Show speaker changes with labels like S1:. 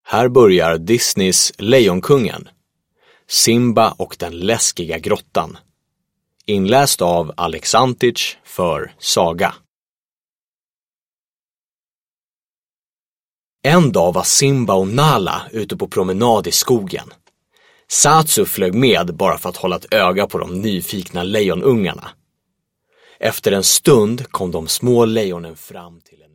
S1: Här börjar Disneys Lejonkungen, Simba och den läskiga grottan. Inläst av Alex Antich för Saga. En dag var Simba och Nala ute på promenad i skogen. Satsu flög med bara för att hålla ett öga på de nyfikna lejonungarna. Efter en stund kom de små lejonen fram till en